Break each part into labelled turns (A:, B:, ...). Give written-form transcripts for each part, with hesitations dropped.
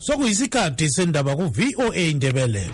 A: sokuyisikhathi sendaba ku-VOA Indebele.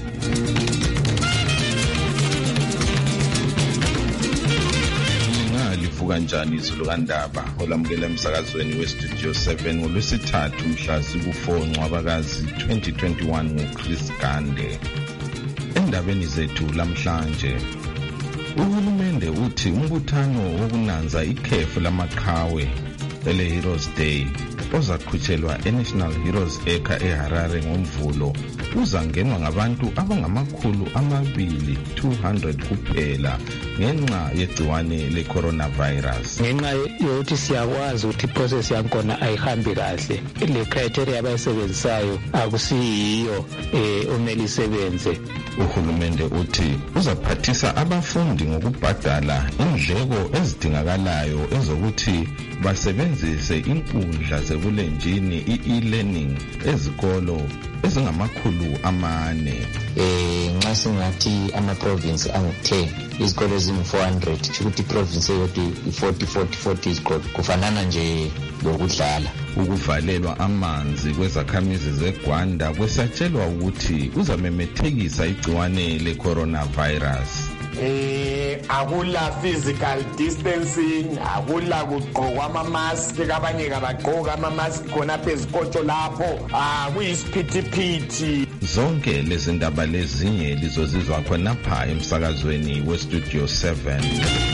B: Kanjani izulu kandaba olamukela emsakazweni westudio 7 ngolwesithathu mhla ziku-4 Ncwabakazi 2021 nguChris Gande. Endabeni zethu lamhlanje, uhulumende uthi umbuthano wokunanza ikhefu lamaqhawe ele Heroes Day ozaqhutshelwa eNational Heroes Acre eHarare ngoMvulo uzangenwa ngabantu abangamakhulu 200 kuphela ngenxa yegciwane le-coronavirus.
C: Ngenxa yokuthi siyakwazi ukuthi iprocess yakhona ayihambi kahle, le criteria abayisebenzisayo akusiyiyo omele isebenze.
B: Uhulumende uthi uzaphathisa abafundi ngokubhadala indleko ezidingakalayo ezokuthi basebenzise inkundla zebulenjini e-learning ezikolo ezingamakhulu 4.
D: Nxa singathi ama-province angu-10 izikolo ezingu-400 ukuthi i-province eyodwa i-40 izikolo kufanana nje lokudlala.
B: Ukuvalelwa amanzi kwezakhamizi zeGwanda kwesatshelwa ukuthi uzamemethekisa igciwane le-coronavirus.
E: Akula physical distancing, akula kugqokwa ama-mask, abanye kabagqoka ama-mask khona phezikotsho lapho, kuyisiphithiphithi.
B: Zonke lezi ndaba lezinye lizozizwa khonapha emsakazweni westudio 7.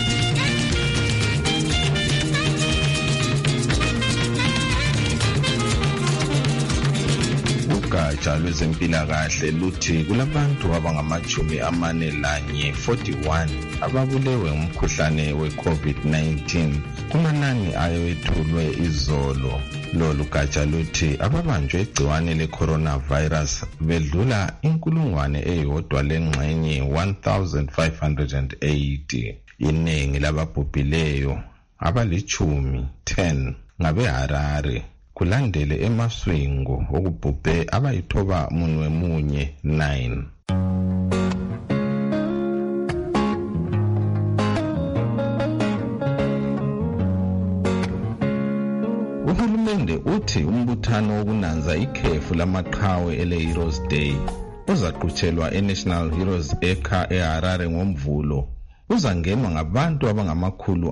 B: Ugatsha lwezempilakahle luthi kulabantu abangama-41 ababulewe ngumkhuhlane we-COVID-19 kumanani ayethulwe izolo. Lolu gatsha luthi ababanjwe igciwane le-coronavirus bedlula 1580. Iningi lababhubhileyo abali-10 ngabeHarare, kulandele eMaswingo okubhubhe abayithoba munye 9. Uhulumende uthi umbuthano wokunanza ikhefu lamaqhawe ele Heroes Day uzaqhutshelwa eNational Heroes Acre eHarare ngoMvulo uzangenwa ngabantu abangamakhulu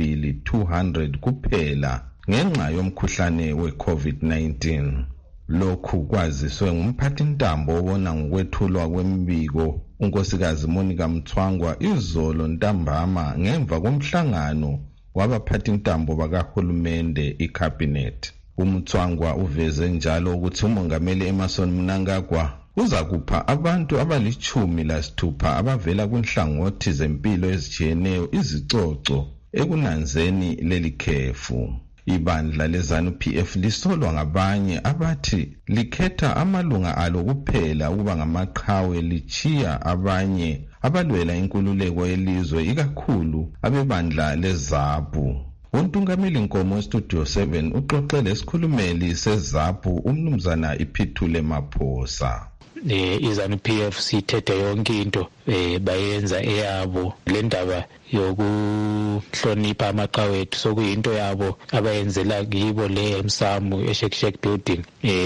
B: 200 kuphela ngenxa yomkhuhlane we-COVID-19. Lokhu kwaziswe ngumphathintambo obona ngokwethulwa kwembiko unkosikazi Monica Mthwangwa izolo ntambama ngemva komhlangano wabaphathintambo bakahulumende iCabinet. Umthwangwa uveze njalo ukuthi umongameli Emmerson Mnangagwa uzakupha abantu abali-16 abavela kunhlangothi zempilo ezitshiyeneyo izicoco ekunanzeni leli khefu. Ibandla leZANU-PF lisolwa ngabanye abathi likhetha amalunga alo kuphela ukuba ngamaqhawe lichiya abanye abalwela inkululeko yelizwe ikakhulu abebandla leZAPU. Untungameli Nkomo Studio 7 uxoxe lesikhulumeli seZAPU umnumzana iPhithule Maphosa.
C: iZANU-PF sithethe yonke into bayenza eyabo. Le ndaba yokuhlonipha amaqhawe ethu sokuyinto yabo abayenzela kibo le emsamu eShek building.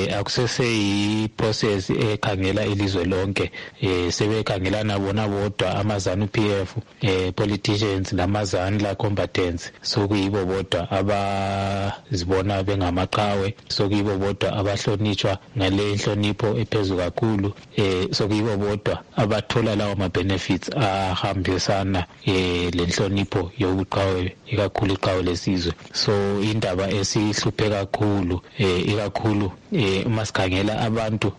C: Akuseseyi-process ekhangela ilizwe lonke, sebekhangelana bona bodwa amaZANU-PF, politicians namazani la combatants, sokuyibo bodwa abazibona bengamaqhawe, sokuyibo bodwa abahlonitshwa ngale inhlonipho ephezulu kakhulu, sokuyibo bodwa abathola lawo ma-benefits ahambisana lenhlonipho yobuqhawe, ikakhulu iqhawe lesizwe. So indaba esihluphe kakhulu, ikakhulu uma sikhangela abantu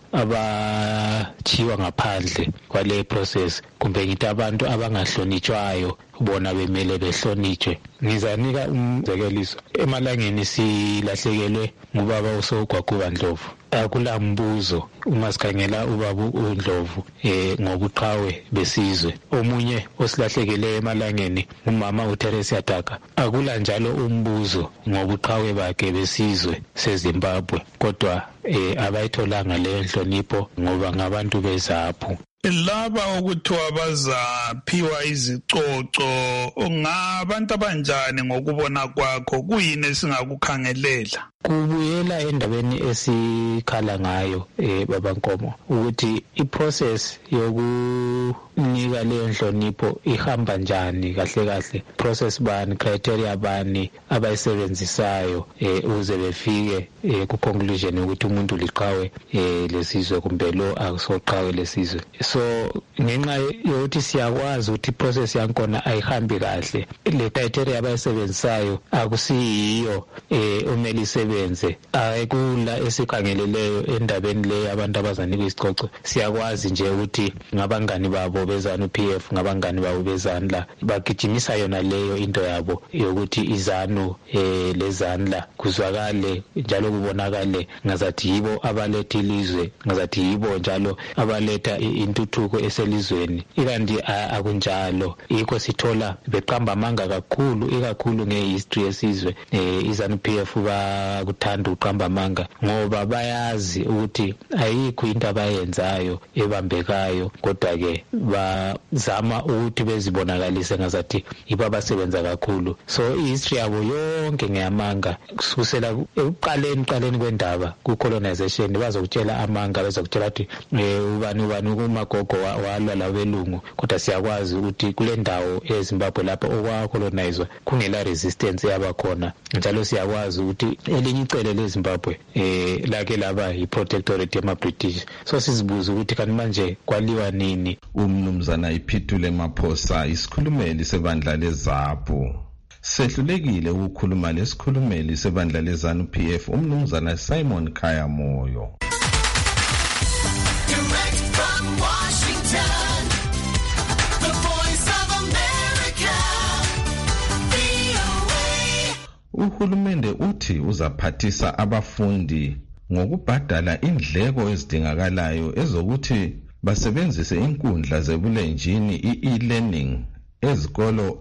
C: abachiwa ngaphandle kwale process, kumbe ngithi abantu abangahlonitshwayo bona bemele behlonitshwe. Ngizanika umzekeliso. Emalangeni silahlekelwe ngubaba uSogwaguba Ndlovu. Akula mbuzo uma sikhangela ubaba uNdlovu ngobuqhawe besizwe. Omunye osilahlekele emalangeni umama uTeresa Taka. Akula njalo umbuzo ngobuqhawe bakhe besizwe seZimbabwe, kodwa abayitholanga le nhlonipho ngoba ngabantu beZAPU.
F: Laba okuthiwa bazaphiwa izicoco ngabantu abanjani ngokubona kwakho, kuyini esingakukhangelela?
C: kubuyela endabeni esikhala ngayo baba Nkomo ukuthi iprocess yokunika leyo nhlonipho ihamba njani kahle process bani criteria bani abayisebenzisayo uze befike ku conclusion ukuthi umuntu liqhawe lesizwe kumbe lo akusoqhawe lesizwe. So ngenxa yokuthi siyakwazi ukuthi process yankona ayihambi kahle, le criteria abayisebenzisayo akusiyiyo umeli sebenze ayikula esikhangeleleyo endabeni le abantu abazanika isicoco. Siyakwazi nje ukuthi ngabangani babo bezana uPF ngabangani babo bezanla bagijimisa yona leyo into yabo yokuthi izanu lezanla kuzwakale njalo kubonakale ngazathi yibo abaletha ilizwe, ngazathi yibo njalo abaletha intuthuko eselizweni. Ikanti akunjalo, yikho sithola beqamba amanga kakhulu ikakhulu ngehistory yesizwe. Izanu PF bakuthanda uqamba amanga ngoba bayazi ukuthi ayikho into abayenzayo ebambekayo, kodwa ke bazama ukuthi bezibonakalise ngazathi yibo abasebenza kakhulu. So ihistory yabo yonke ngeyamanga kusukela ekuqaleni kwendaba ku colonization bazokutshela amanga, bazokutshela ukuthi ubani kumagogo walwa labelungu, kodwa siyakwazi ukuthi kule ndawo eZimbabwe lapho okwa colonizwa kungela resistance yabakhona, njalo siyakwazi ukuthi elinye icele leZimbabwe lake laba yi-protectorate yama-British. So sizibuza ukuthi kanti manje kwaliwa nini?
B: Umnumzana Iphithule Maphosa, isikhulumeli sebandla leZAPU. Sehlulekile ukukhuluma lesikhulumeli sebandla leZANU PF umnumzana Simon Khaya Moyo.
G: Direct from Washington, the voice of America, VOA.
B: Uhulumende uthi uzaphathisa abafundi ngokubhadala indleko ezidingakalayo ezokuthi basebenzise inkundla zebulenjini e-learning ezikolo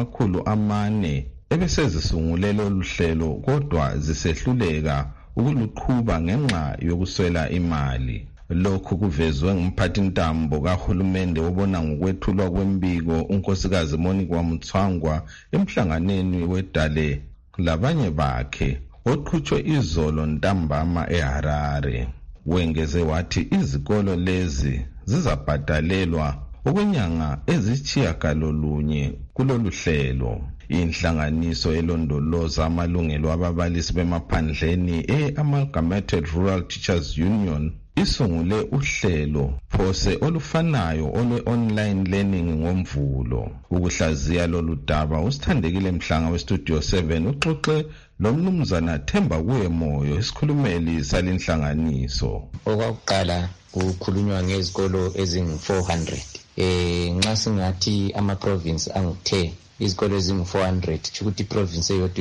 B: ezingama400 ebesezisungulele oluhlelo kodwa zisehluleka ukuluqhuba ngenxa yokuswela imali. Lokhu kuvezwe ngumphathintambo kahulumende obona ngokwethulwa kwembiko unkosikazi Monica Mutsvangwa emhlanganweni wedale labanye bakhe oqhutshwe izolo ntambama eHarare. Wengeze wathi izikolo lezi zizabhadalelwa okwenyanga ezitshiyagalolunye kulolu hlelo. Inhlanganiso elondoloza amalungelo ababalisi bemaphandleni Amalgamated Rural Teachers Union isungule uhlelo phose olufanayo olwe-online learning ngomvulo. Ukuhlaziya lolu daba usithandekile Mhlanga weStudio 7 uxoxe lomnumzana Themba Kuye Moyo isikhulumeli salenhlanganiso.
D: Okwakuqala kukhulunywa ngezikolo ezingu-400. Nxa singathi ama-province angu-10 izikolo ezingu-400 ukuthi iprovince eyodwa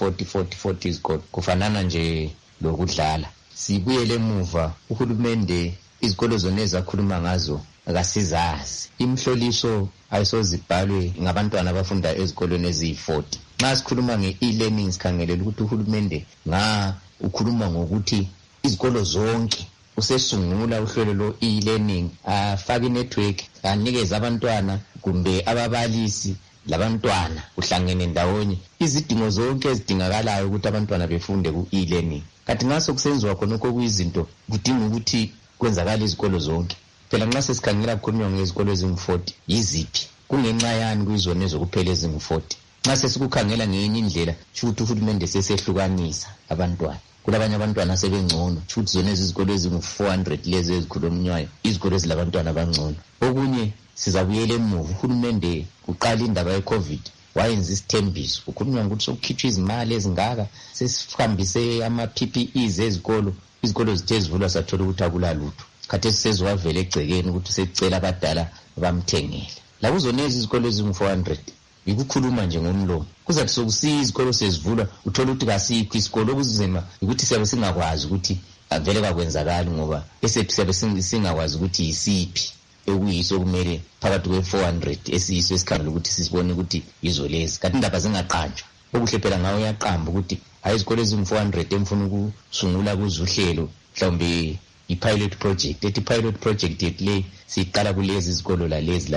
D: i-40 izikolo kufanana nje lokudlala. Sibuyele emuva uhulumende izikolo zona ezakhuluma ngazo akasizazi. Imhloliso ayisozibhalwe ngabantwana abafunda ezikolweni eziyi-40. Nxa sikhuluma nge-e-learning sikhangelela ukuthi uhulumende ukhuluma ngokuthi izikolo zonke usesungula uhlelo lo e-learning afake network anikeze abantwana kumbe ababalisi labantwana uhlangene ndawonye izidingo zonke ezidingakalayo ukuthi abantwana befunde ku e-learning. Kanti ngaso kusenziwa khonokho kuyizinto kudinga ukuthi kwenzakala izikolo zonke. Phela nxa sesikhangela kukhulunywa ngezikolo ezingu-40 yiziphi? Kungenxa yani kuyizona ezokuphela ezingu-40? Nxa sesikukhangela ngenye indlela ukuthi uhulumende sesehlukanisa abantwana. Kulabanye abantwana sebengcono ukuthi zona izikolo ezingu-400 lezi ezikhulunywayo izikolo ezilabantwana abangcono. Okunye sizabuyela emuva uhulumende uqala indaba ye-COVID wayenza isithembiso ukhulunywa ukuthi sokukhitshwa izimali ezingaka sesihambise ama-PPEs ezikolo izikolo zithe zivulwa sathola ukuthi akulalutho. Khathesi sezwavele egcekeni ukuthi secela abadala bamthengele. Lakuzonezi izikolo ezingu-400 yikukhuluma nje ngomlomo. Kuzathi sokusiya izikolo sezivulwa uthola ukuthi kasikho isikolo okuzima ukuthi siyabe singakwazi ukuthi vele kwakwenzakala ngoba bese siyabe singakwazi ukuthi yisiphi okuyiso kumele phakathi kwe-400 esiyiso esikhangela ukuthi sisibone ukuthi yizo lezi. Kanti indaba zingaqanjwa okuhle phela ngawo uyaqamba ukuthi hayi izikolo ezingu-400 emfuna ukusungula kuzo uhlelo mhlawumbe i-pilot project. Ethi pilot project yethu le siyiqala kulezi izikolo lalezi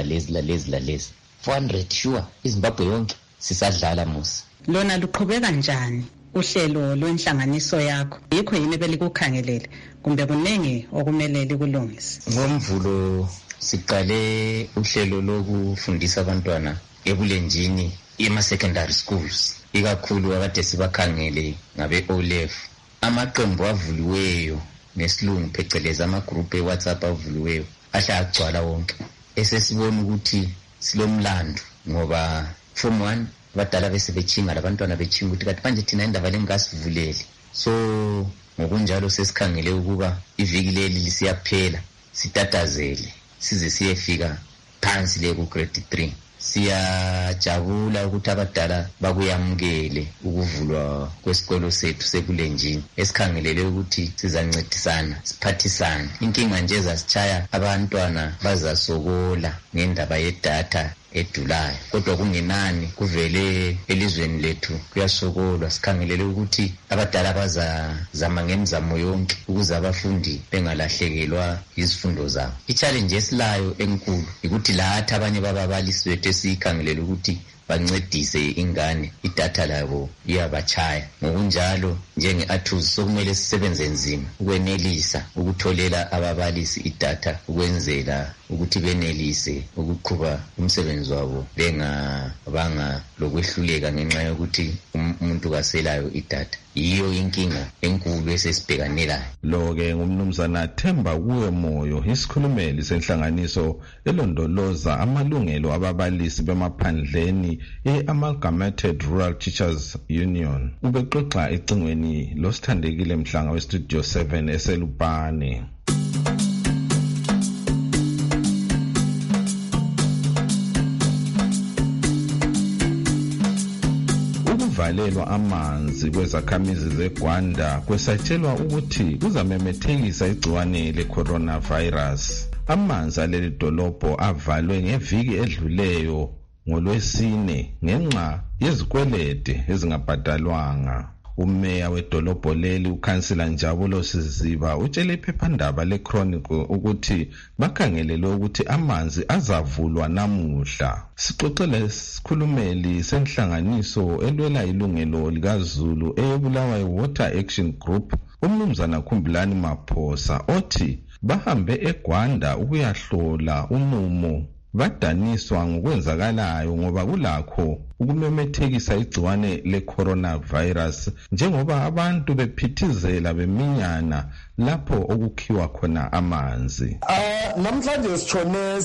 D: 400 sure iZimbabwe yonke sisadlala musa.
H: Lona luqhubeka njani uhlelo lwenhlanganiso yakho yikho yini belikukhangelele kumbe kunengi okumele likulungise?
D: NgoMvulo siqale uhlelo lokufundisa abantwana ebulenjini ema-secondary schools, ikakhulu akade sibakhangele ngabe O-level. Amaqembu avuliweyo nesilungu phecelezi amagroup e-WhatsApp avuliweyo ahle agcwala wonke. Esesibona ukuthi silomlando ngoba form 1 abadala bese bechinga labantwana bechinga ukuthi kanti manje thina indaba lengasivuleli. So ngokunjalo sesikhangele ukuba iviki leli lisiyaphela sitatazele size siyefika phansi le ku grade 3. Siyajabula ukuthi abadala bakuyamukele ukuvulwa kwesikolo sethu sebulenjini esikhangelele ukuthi sizancedisana siphathisana. Inkinga nje zasitshaya abantwana bazasokola ngendaba yedatha edulayo, kodwa kungenani kuvele elizweni lethu kuyasokolwa. Sikhangelele ukuthi abadala bazazama ngemizamo yonke ukuze abafundi bengalahlekelwa izifundo zabo. I-challenge esilayo enkulu ukuthi lathi abanye bababalisi bethu esikhangelele ukuthi bancedise ingane idatha labo iyabachaya. Ngokunjalo njenge-ATUS sokumele sisebenze nzima ukwenelisa ukutholela ababalisi idatha ukwenzela ukuthi benelise ukuqhuba umsebenzi wabo bengabanga lokwehluleka ngenxa yokuthi umuntu kaselayo idatha. Yiyo inkinga enkulu esesibhekanelayo.
B: Lo-ke ngumnumzana Themba Kuwe Moyo, isikhulumeli senhlanganiso elondoloza amalungelo ababalisi bemaphandleni e-Amalgamated Rural Teachers Union. Ubexoxa ecingweni losithandekile Mhlanga weStudio 7 eselupane. Ukuvalelwa amanzi kwezakhamizi zeGwanda kwesatshelwa ukuthi kuzamemethekisa igciwane le-coronavirus. Amanzi aleli dolobho avalwe ngeviki edluleyo ngoLwesine ngenxa yezikwelede ezingabhadalwanga. Umeya wedolobho leli uKhansila Njabulo Siziba utshele iphephandaba leChronicle ukuthi bakhangelele ukuthi amanzi azavulwa namuhla. Sixoxele isikhulumeli senhlanganiso elwela ilungelo likaZulu eBulawayo Water Action Group, umnumzana Khumbilani Maphosa, othi bahambe eGwanda ukuyahlola umumo badaniswa ngokwenzakalayo ngoba kulakho ukumemethekisa igciwane le-coronavirus njengoba abantu bephithizela beminyana lapho okukhiwa khona amanzi.
E: Namhlanje sitshone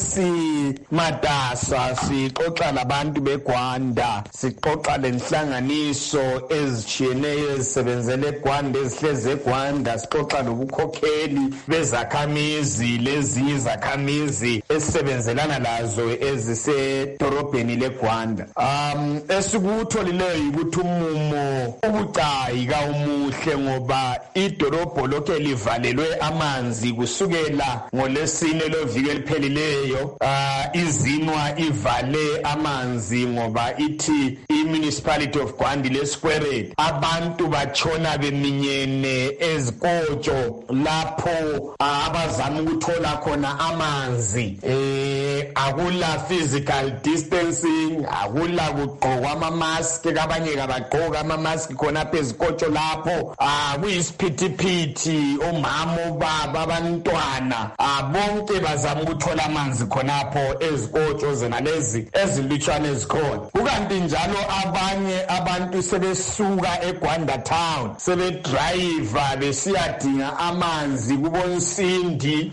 E: simatasa sixoxa labantu beGwanda, sixoxa lenhlanganiso ezitshiyeneyo ezisebenzele eGwanda ezihleze eGwanda, sixoxa lobukhokheli bezakhamizi lezi izakhamizi esisebenzelana lazo ezisedorobheni leGwanda. Esikutholileyo ukuthi umumo ubucayi kawumuhle ngoba idorobho lokho livalelwe amanzi kusukela ngoLwesine loviki eliphelileyo. Izinwa ivale amanzi ngoba ithi i-municipality of Gwanda leSquare abantu batshona beminyene ezikotsho lapho abazama ukuthola khona amanzi. Akula physical distancing, akula kugqokwa ama-mask, abanye kabagqoka ama-mask khona phezikotsho lapho. Kuyisiphithiphithi, omama, obaba, abantwana bonke bazama ukuthola amanzi khonapho ezikotsho zenalezi ezilutshwane ezikhona. Kukanti njalo abanye abantu sebesuka eGwanda town sebedrayiva besiyadinga amanzi kuboNsindi,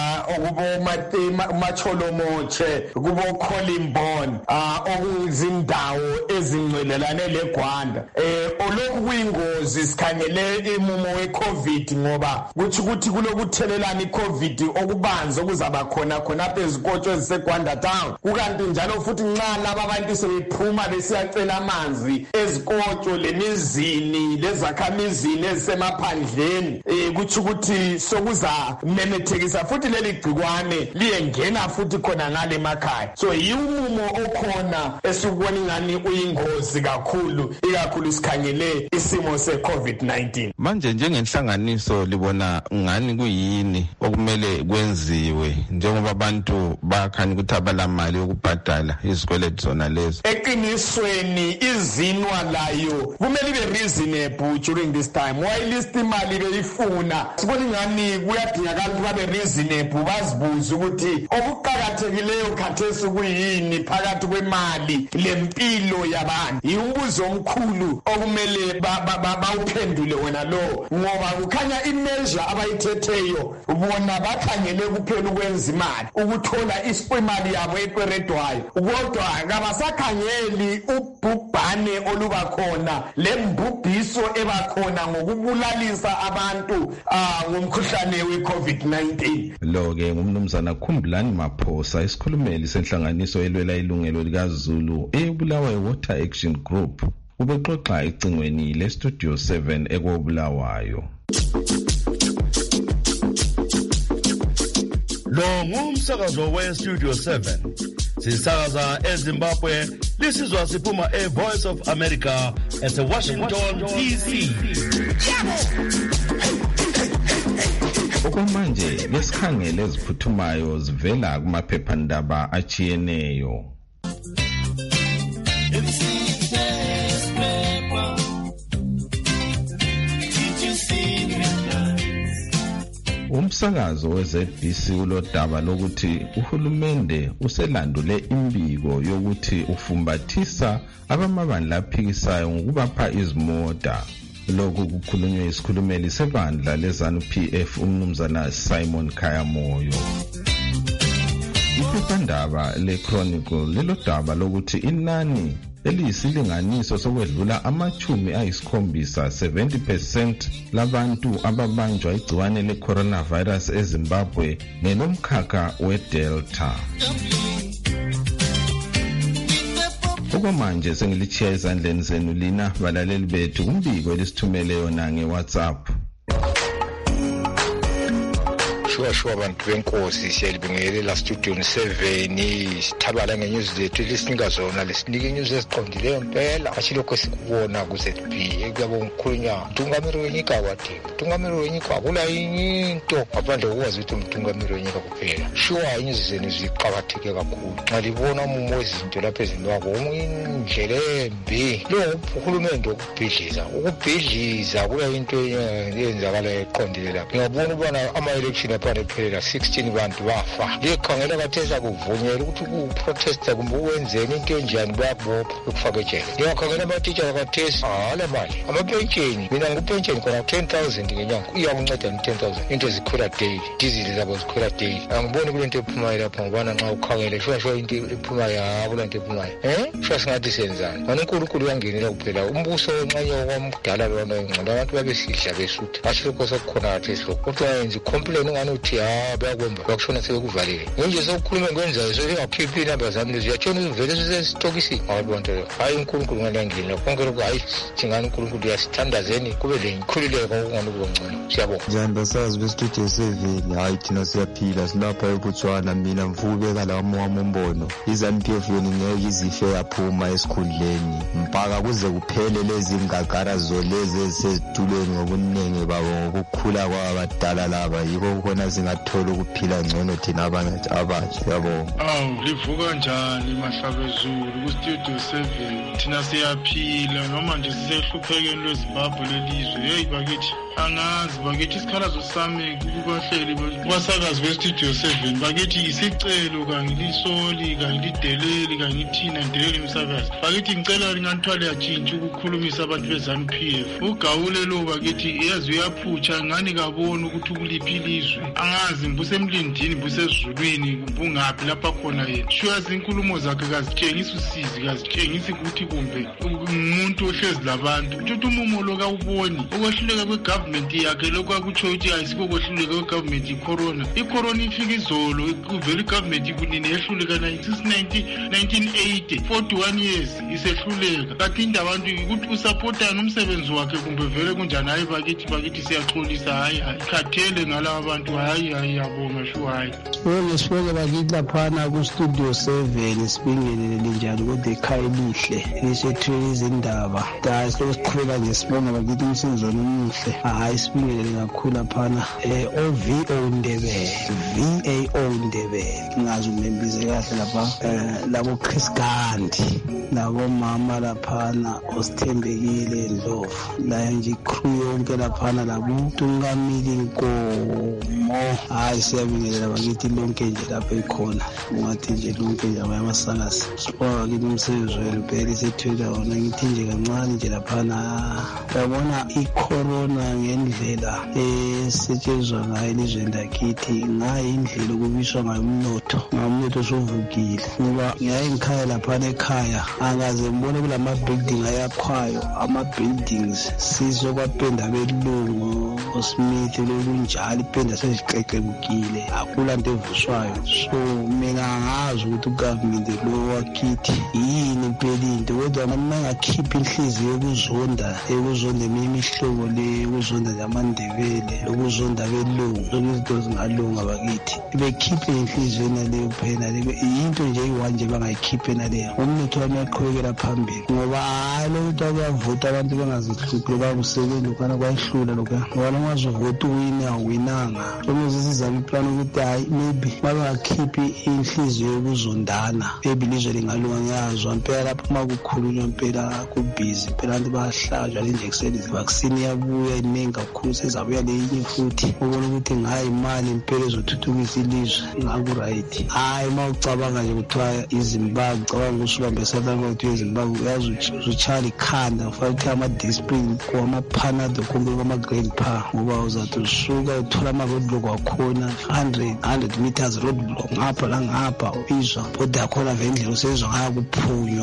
E: uMacholomoche, kuboKholimboni, okuzindawo ezingcelelane leGwanda. Olokhu kuyingozi sikhangele imumo weCovid ngoba kuthi ukuthi kulokuthelelana iCovid okubanzi okuzaba khona khonapho ezikotsho eziseGwanda town. Kukanti njalo futhi nxa laba abantu sebephuma besiyacela amanzi ezikotsho lemizini lezakhamizini ezisemaphandleni, kuthi ukuthi sokuza memethekisa futhi leli gcikwane liyengena futhi khona ngale emakhaya. So yiumumo okhona esibona ingani uyingozi kakhulu, ikakhulu sikhangele isimo seCovid-19.
B: Manje njengenhlanganiso libona ngani kuyini
I: okumele kwenziwe njengoba abantu bakhanya ukuthi abalamali yokubhadala izikweletu zona lezo?
E: Eqinisweni izinwa layo kumele ibe reasonable during this time. While list imali beyifuna sibona ingani kuyadingakala ukuthi babe reasonable, bazibuze ukuthi okuqhakathekileyo khathesi kuyini phakathi kwemali lempilo yabantu. Umbuzo omkhulu okumele bawuphendule wena lo, ngoba kukhanya imeasure abayithetheyo bona bakhangele kuphela ukwenza imali, ukuthola imali yabo ekweredwayo, kodwa kabasakhangeli ubhubhane oluba khona lembubhiso ebakhona ngokubulalisa abantu ngomkhuhlane we-COVID-19.
B: Lo-ke ngumnumzana Khumbulani Maphosa, isikhulumeli senhlanganiso elwela ilungelo likaZulu eBulawayo Water Action Group, ubexoxa ecingweni leStudio 7 ekobulawayo.
J: Lo ngumsakazo weStudio 7. Sisakaza eZimbabwe, lisizwa siphuma eVoice of America eseWashington DC.
B: Okwamanje lesikhangele eziphuthumayo zivela kumaphephandaba achiyeneyo. Umsakazo weZBC ulodaba lokuthi uhulumende uselandule imbiko yokuthi ufumbathisa abamabandla aphikisayo ngokubapha izimota. Lokhu kukhulunywe isikhulumeli sebandla leZANU PF umnumzana Simon Khayamoyo. Iphephandaba leChronicle lilodaba lokuthi inani eliyisilinganiso sokwedlula amachumi ayisikhombisa 70% labantu ababanjwa igciwane le-coronavirus eZimbabwe ngelomkhakha weDelta. Okwamanje sengilichiya ezandleni zenu lina balaleli bethu kumbiko elisithumele yona ngeWhatsApp.
K: Shuwa abantu benkosi siyalibingelela Studio 7 sithabala ngenews zethu lesinika zona lesinike news eziqondileyo impela ashilokho sikubona kuZB ekuyabonga ukukhulunywa uMthungameli wenyika wathi uMthungameli wenyika akula into ngaphandle kokwazi ukuthi uMthungameli wenyika kuphela. Shuwa news zenu ziqhakatheke kakhulu nxa libona umumo wezinto lapha ezinwako indlela embi lo uhulumende ukubhidliza kuya into eyenzakala eqondile lapha. Ngiyabona ubona ama-election ephelela 16 bantu bafa. Likhangela kathesa kuvunyelwa ukuthi ukuprotesta kumbe ukwenzeni into enjani bayabopha ukufaka ejele. Ngiyakhangela amatitsha kathesa hala mali amapensheni mina ngupensheni khona 10,000 ngenyanga iyakunceda ni 10,000 into zikhwela daily dizili zabo zikhwela daily. Angiboni kulento ephumayo lapha ngibona nxa ukhangele shuwa into ephumayo yabo lento ephumayo shuwa singathi senzani ngani uNkulunkulu uyangenela kuphela umbuso onxanye okwamdala lona engcono abantu babesidla besutha ashilokho sokukhona kathesi lokho kodwa yenza complain ngani uthi bayakwemba bakushona sekuvalile nje sokukhuluma ngwenzayo sokungakhiphi inamba zami lezi yatshona uvele sesitokisini abantu hayi uNkulunkulu ngiyangena konke lokho hayi thingani uNkulunkulu yasithandazeni kube lenkhululeko ngani kubongcono siyabonga
L: njani basazi beStudio 7 hayi thina siyaphila silapha eBotswana mina mfubeka la wami umbono iZANU PF yona ngeke izife yaphuma esikhundleni mpaka kuze kuphele lezi ngagara zolezi ezisezitulweni ngobuningi babo ngokukhula kwabadala laba yiko khona singathola ukuphila ngcono thina abatsha yabonga.
F: Livuka njani Mahlabezulu kuStudio 7 thina siyaphila noma nje sisehluphekeni lweZimbabwe lelizwe. Hey bakithi angazi bakithi isikhalazo sami kubahleli kwasakazi beStudio 7 bakithi isicelo kanye lisoli kanye lideleli kanye thina ndeleli imsakazi bakithi ngicela linganithwale yatshintsha ukukhulumisa abantu beZANU PF ugawule lo bakithi yazi uyaphutsha ngani kabona ukuthi kuliphi ilizwe angazi mbusemlindini mbusezulwini kumbungaphi lapha khona yena shuyazi inkulumo zakhe kazitshengisa usizi kazitshengisa ukuthi kumbe umuntu ohlezi labantu ukuthi umumo lo kawuboni ukwehluleka kwegovernment yakhe lokho akutsho ukuthi ayisikho kwehluleka kwegovernment icorona ifika izolo kuvela igovernment kunini yehluleka 1980 41 years isehluleka kathi indaba abantu ukuthi usupportana umsebenzi wakhe kumbe vele kunjani hayi bakithi siyaxolisa hayi khathele ngalabo abantu hayi yabonga shu hayi
M: sibonge bakithi laphana kuStudio 7 sibingelele njani kodwa ekhaya elihle lisethule izindaba siqhubeka nje sibonga bakithi umsizweni omuhle hayi sibingelele kakhulu laphana OVO Ndebele VAO Ndebele ngazi umembize kahle lapha labo Chris Gandhi labo mama laphana osithembekile Ndlovu la nje crew yonke laphana labo Tungamili Nkomo hayi siyabingelela bakithi lonke nje lapha ekhona ungathi nje lonke nje abayamasangasi siqwa kithi umsebenzi wempela sethwela wona ngithi nje kancane nje laphana yabona icorona ngendlela esetshenzwa ngayo elizweni lakithi ngayo indlela okubiswa ngayo umnotho osuvukile ngoba ngiyaye ngikhaya laphana ekhaya angaze ngibone kulama building ayakhwayo ama-buildings sizokwapenda belungu oSmith lokunjalo ipenda seziqeqekile akulanto evuswayo so mina angazi ukuthi ugovernment lo wakithi yini impela into kodwa mangakhipha inhliziyo yokuzonda eminye imihlobo le ukuzonda namaNdebele lokuzonda belungu izinto zingalunga bakithi bekhiphe inhliziyo naleyo phela into nje iwanje bangayikhiphe naleyo umnotho wamaqhubekela phambili ngoba lo into akuyavota abantu bengazihluphi babusebenzi ukana kwayihlula lokho ngoba noma uzovota winanga sokuze sizama iplan ukuthi hayi maybe bangakhiphi inhliziyo yokuzondana maybe lizwe lingalunga ngiyazwa impela lapho makukhulunywa impela kubhizi phela abantu bahlajwa injection vaccine yabuya iningi kakhulu sezabuya leyinye futhi ubona ukuthi ngayi imali impela ezothuthukisa ilizwe ngaku-right hayi uma ucabanga nje kuthiwa iZimbabwe ucabanga usubambe South Africa kuthiwa iZimbabwe uyazi uzutshayela ikhanda ufake kuthiwa ama-discipline kwama-panado kumbe kwama-grade par ngoba uzathi usuka uthola ama-roadblock wakhona 100 meters roadblock ngapha langapha ubizwa kodwa yakhona vendlela usezwa ngaya kuphunywa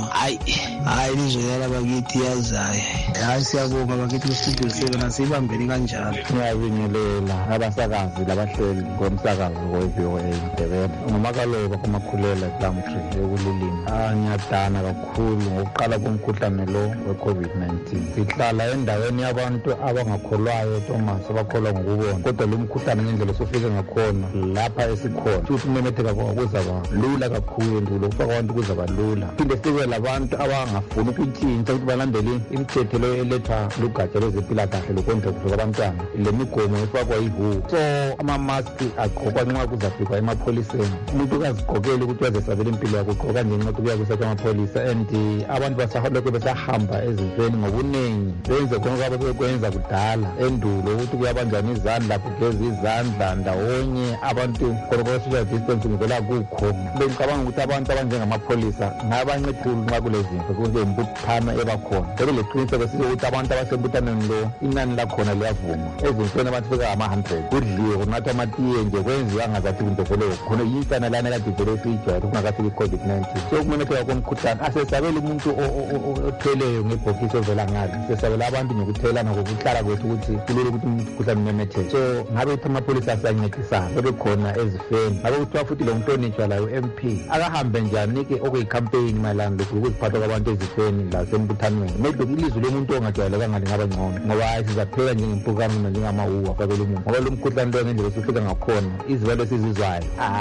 M: hayi ilizwe lalabakithi yazayo hayi siyabonga bakithi kustudio 7 asiyibambeni kanjalo
N: ngiyabingelela abasakazi labahleli ngomsakazi we-VOA Ndebele ngumakaloba kumakhulela Plumtree ekulilini ngiyadana kakhulu ngokuqala komkhuhlane lo we-COVID-19 sihlala endaweni yabantu abangakholwayo Thomas abakholwa ngokubona kodwa lo mkhuhlane ngendlela sofike ngakhona lapha esikhona futhi umemetheka kuzaba lula kakhulu endulo ufaka abantu kuzaba lula phinde sibe labantu abangafuni ukutshintsha ukuthi balandele imithetho leyo elethwa lugatsha lwezempilakahle lokondla kuhle kwabantwana le migomo efakwa yiWHO so ama-maski agqokwa nxa kuzafikwa emapholiseni umuntu kazigqokeli ukuthi wazesabela impilo yakhe ugqoka nje nxa kuya kusatha amapholisa and abantu basaholokhu besahamba ezintweni ngobuningi benze konke ababekwenza kudala endulo ukuthi kuyabanjani izandla kugeza izandla ndawonye abantu social distance ngivela kukho bengicabanga ukuthi abantu abanjengamapholisa ngabancethulu nxa kulezimvo kuze imbuthano ebakhona bekuleqiniseko ukuthi abantu abasembuthaneni lo inani lakhona liyavuma ezintweni abantu fika ama-100 kudliwe kunathwa amatiye nje kwenziwa angazathi kunto vele khona yintana lana kade vele siyijwayele kungakafiki i-COVID-19 so ukumemetheka komkhuhlane asesabela umuntu othweleyo ngebhokisi ovela ngalo sesabela abantu ngokuthelana kokuhlala kwethu ukuthi kulula ukuthi umkhuhlane umemetheke so ngabe ukuthi amapholisa asancedisana bebekhona ezifeni ngabe kuthiwa futhi lo mhlonitshwa layo MP akahambe njani-ke okuyi-campaign mayelana lokhu ukuziphatha kwabantu ezifeni lasembuthanweni maybe ilizwi lomuntu ongajwayelekanga lingaba ngcono ngoba hayi sizapheka njengempukane njengamawuwa kwabela umuntu ngoba lo mkhuhlane lo ngendlela esufika ngakhona izibalo esizizwayo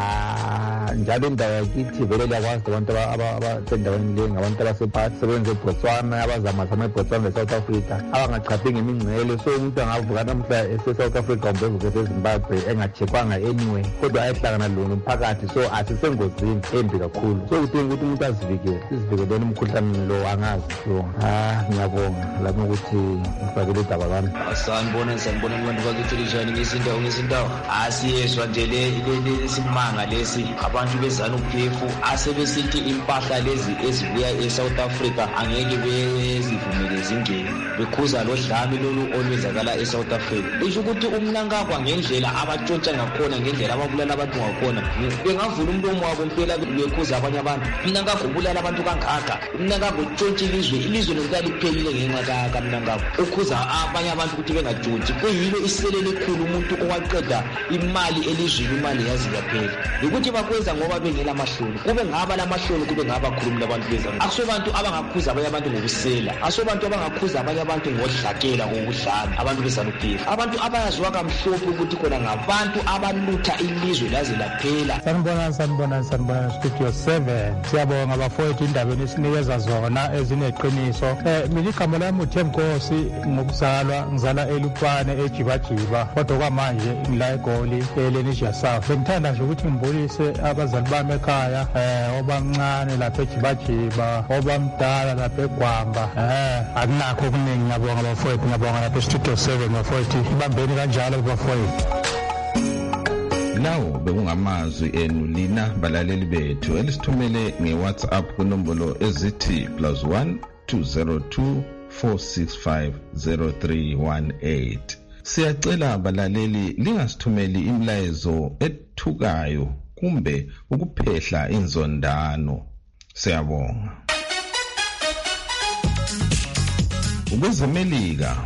N: njalo indawo yakithi vele liyakwazi abantu abasendaweni le ngabantu abasebenza eBotswana abazamasa ama-eBotswana le-South Africa abangachaphi ngemingcele so umuntu angavuka namhla ese-South Africa kumbe evuke eseZimbabwe engachekwanga anyway kodwa ayehlangana lona umphakathi so asisengozini embi kakhulu so kudinga ukuthi umuntu sizivikeleni umkhuhlane lo angazi so ngiyabonga lapho ukuthi ngifakele udaba lami
O: sanibona kubantu bakithi linjani ngezindawo asiyezwa nje lesimanga lesi abantu beZANU-PF asebesithi impahla lezi ezibuya eSouth Africa angeke bezivumele zingene bekhuza lo dlame lolu olwenzakala eSouth Africa isho ukuthi umnankakwa ngendlela abatshontsha ngakhona ngendlela ababulala abantu ngakhona bengavula umlomo wabo impela bekhuza abanye abantu umnankakho ubulala abantu kangaka umnankakho utshontsha ilizwe lokutaliphelile ngenxa kamnankakho ukhuza abanye abantu ukuthi bengatshontshi kuyilo iselele elikhulu umuntu owaqeda imali elizweni imali yazi yaphela ukuthi bakwenza benza ngoba bengela mahloni, kube ngaba lamahloni, kube ngaba khulumi labantu bezanu. Akusobantu abangakhuza abanye abantu ngokusela, akusobantu abangakhuza abanye abantu ngodlakela ngokudlala abantu bezanu PF. Abantu abayaziwa kamhlophe ukuthi khona ngabantu abalutha ilizwe laze laphela.
N: Sanibona Studio 7. Siyabonga bafowethu indabeni esinikeza zona ezineqiniso. Mina igama lami uThemkosi ngokuzalwa ngizala eLupane eJibajiba kodwa kwamanje ngila eGoli eLenisha South. Bengithanda nje ukuthi ngibulise abazali bami ekhaya obamncane lapha eJibajiba, obamdala lapha eGwamba. Akunakho okuningi. Ngiyabonga bafowethu, ngiyabonga lapha eStudio 7 bafowethu. Ibambeni kanjalo bafowethu.
B: Lawo bekungamazwi enu lina balaleli bethu elisithumele ngeWhatsApp kunombolo ezithi +1 202 465 0318. Siyacela balaleli lingasithumeli imlayezo ethukayo kumbe ukuphehla inzondano. Siyabonga. Ukwezemelika,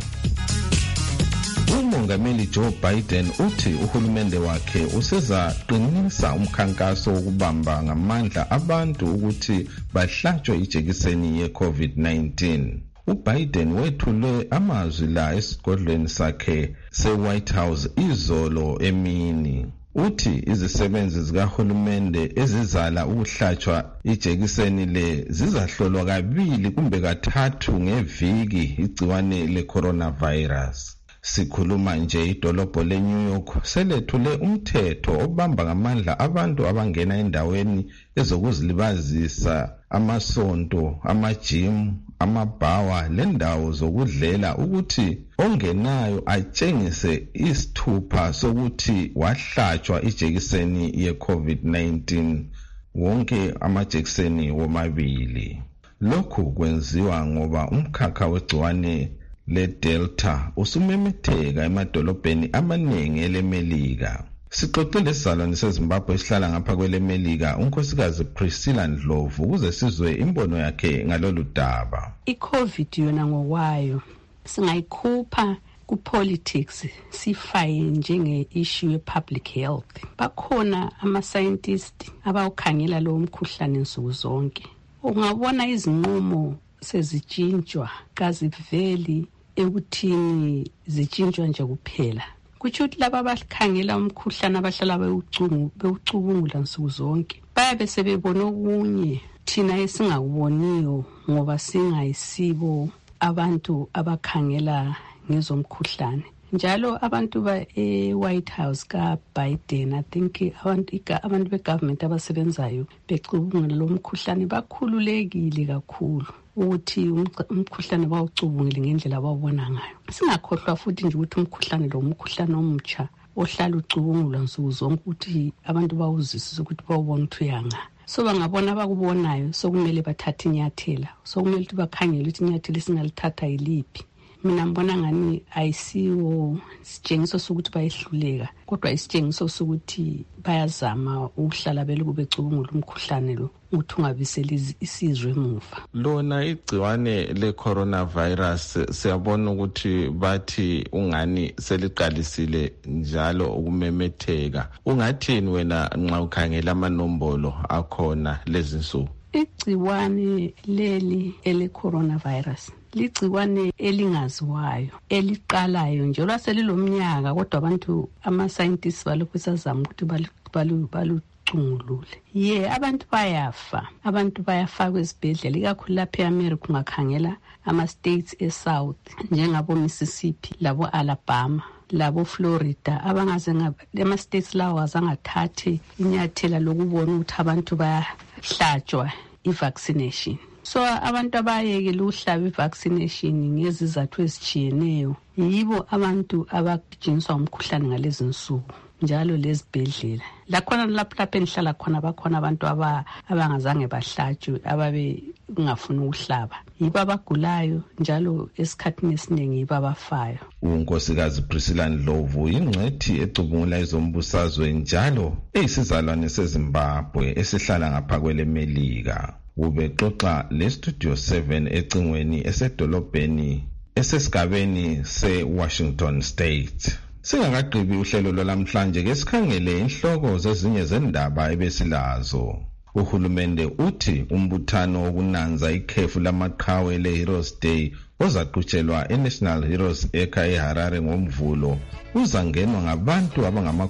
B: uMongameli Joe Biden uthi uhulumende wakhe usezaqinisa umkhankaso wokubamba ngamandla abantu ukuthi bahlatshwe ijekiseni ye-COVID-19. uBiden wethule amazwi la esigodlweni sakhe se-White House izolo emini. Uthi izisebenzi zikahulumende ezizala ukuhlatshwa ijekiseni le zizahlolwa kabili kumbe kathathu ngeviki igciwane le-coronavirus. Sikhuluma nje idolobho leNew York selethule umthetho obamba ngamandla abantu abangena endaweni ezokuzilibazisa, amasonto, amajim, amabhawa lendawo zokudlela ukuthi ongenayo atshengise isithupha sokuthi wahlatshwa ijekiseni ye-COVID-19, wonke amajekiseni womabili. Lokhu kwenziwa ngoba umkhakha wegciwane le-Delta usumemetheka emadolobheni amaningi eleMelika. Sixoxile isizalwane seZimbabwe esihlala ngapha kweleMelika, unkosikazi Priscilla Ndlovu, ukuze sizwe imbono yakhe ngalolu daba.
P: I-COVID yona ngokwayo singayikhupha ku-politics sifaye njenge-issue ye-public health. Bakhona ama-scientists abawukhangela lowo mkhuhlane nsuku zonke. Ungabona izinqumo sezitshintshwa kaziveli ekuthini zitshintshwa nje kuphela. Kutsho ukuthi laba abakhangela umkhuhlane abahlala bewucubungula nsuku zonke bayabe sebebona okunye thina esingakuboniyo ngoba singayisibo abantu abakhangela ngezomkhuhlane. Njalo abantu White House ka Biden, I think abantu begovernment abasebenzayo becubungula lo mkhuhlane bakhululekile kakhulu ukuthi umkhuhlane bawucubungile ngendlela abawubona ngayo. Singakhohlwa futhi nje ukuthi umkhuhlane lo umkhuhlane omutsha ohlala ucubungulwa nsuku zonke ukuthi abantu bawuzwisise ukuthi bawubona ukuthi uyanga. So bangabona abakubonayo sokumele bathathe inyathela, sokumele ukuthi bakhangele ukuthi inyathela esingalithatha yiliphi. Mina ngibona ngani ayisiwo sitshengiso sokuthi bayehluleka, kodwa isitshengiso sokuthi bayazama ukuhlala beloku becubungula umkhuhlane lo ukuthi ungabiseli isizwe emuva.
B: Lona igciwane le-coronavirus siyabona ukuthi bathi ungani seliqalisile njalo ukumemetheka. Ungathini wena nxa ukhangela amanombolo akhona lezi nsuku?
P: Igciwane leli ele-coronavirus ligciwane elingaziwayo eliqalayo nje lwaselilomnyaka, kodwa abantu ama-scientists balokhu besazama ukuthi balucungulule. Abantu bayafa kwezibhedlela, ikakhulu lapha eAmerica ungakhangela ama-states e-South njengabo Mississippi, labo Alabama, labo Florida, ama-states lawo azangathathe inyathela lokubona ukuthi abantu bayahlatshwa i-vaccination. So abantu abayekela uhlaba i-vaccination ngezizathu ezitshiyeneyo yibo abantu abajinswa umkhuhlane ngalezi nsuku njalo lezibhedlela. Lakhona lapha enhlala khona bakhona abantu abangazange bahlatshwe ababe ngafuna ukuhlaba. Yibo abagulayo njalo esikhathini esiningi yibo abafayo.
B: Unkosikazi Priscilla Ndlovu ingcwethi ecubungula izombusazwe njalo eyisizalwane seZimbabwe esihlala ngapha kweleMelika. Ubexoxa le-Studio 7 ecingweni esedolobheni esesigabeni se-Washington State. Singakagqibi uhlelo lwalamhlanje ke sikhangele inhloko zezinye zendaba ebesilazo. Uhulumende uthi umbuthano wokunanza ikhefu lamaqhawe le-Heroes Day ozaqutshelwa e-National Heroes Acre eHarare ngomvulo uzangenwa ngabantu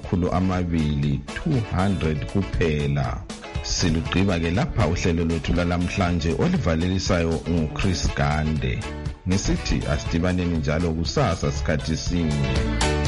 B: abangama200 kuphela. Silugqiba ke lapha uhlelo lwethu lwalamhlanje olivalelisayo nguChris Gande. Ngisithi asidibaneni njalo kusasa sikhathi sinye.